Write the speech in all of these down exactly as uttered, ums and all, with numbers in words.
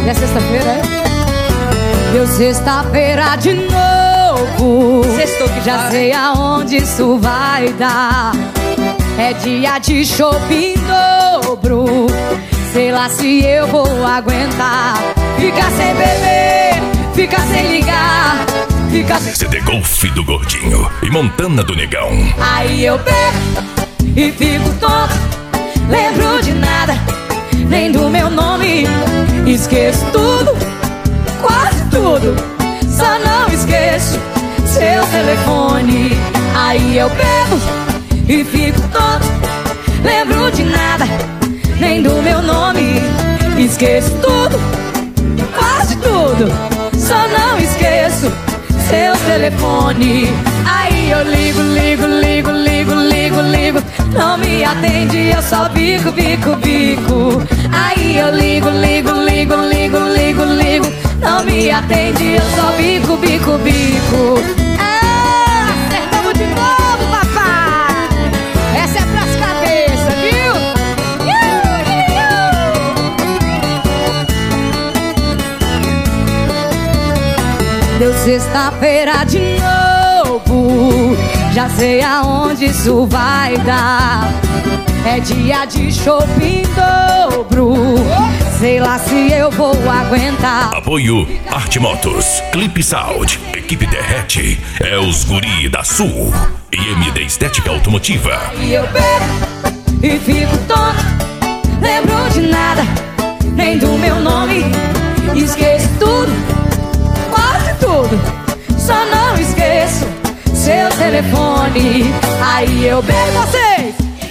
E é sexta-feira, é? Deu sexta-feira de novo. Sextou que já sei aonde isso vai dar. É dia de shopping dobro. Sei lá se eu vou aguentar. Ficar sem beber, ficar sem ligar, ficar sem... C D Golf do Gordinho e Montana do Negão. Aí eu bebo e fico tonto. Lembro de nada, nem do meu nome. Esqueço tudo, quase tudo. Só não esqueço seu telefone. Aí eu bebo e fico tonto. Lembro de nada, nem do meu nome. Esqueço tudo, quase tudo. Só não esqueço seu telefone. Aí eu ligo, ligo, ligo, ligo, ligo, ligo. Não me atende, eu só bico, bico, bico. Aí eu ligo, ligo, ligo, ligo, ligo, ligo. Não me atende, eu só bico, bico, bico. Ah, acertamos de novo, papai. Essa é pras cabeças, viu? Deu sexta-feira de novo. Já sei aonde isso vai dar. É dia de shopping dobro. Sei lá se eu vou aguentar. Apoio Arte Motos, Clip Sound, Equipe Derrete, é os guri da Sul e M D Estética Automotiva. E eu bebo e fico tonto. Lembro de nada, nem do meu nome. Esqueço tudo, quase tudo. Só não esqueço seu telefone. Aí eu bebo vocês.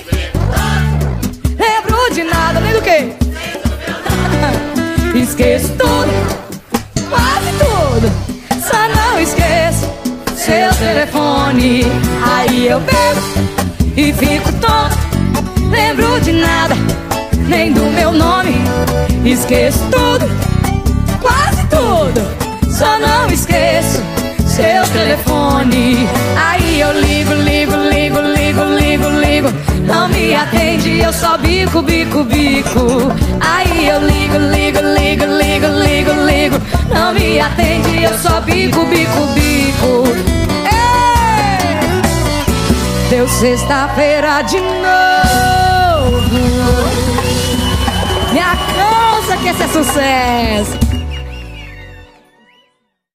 Lembro de nada, nem do que? Esqueço tudo, quase tudo. Só não esqueço seu telefone. Aí eu bebo e fico tonto. Lembro de nada, nem do meu nome. Esqueço tudo, quase tudo. Só não esqueço seu telefone. Aí eu ligo, ligo, ligo, ligo, ligo, ligo. Não me atende, eu só bico, bico, bico. Aí eu ligo, ligo, ligo, ligo, ligo, ligo. Não me atende, eu só bico, bico, bico. Ei! Deu sexta-feira de novo. Minha causa que esse é sucesso.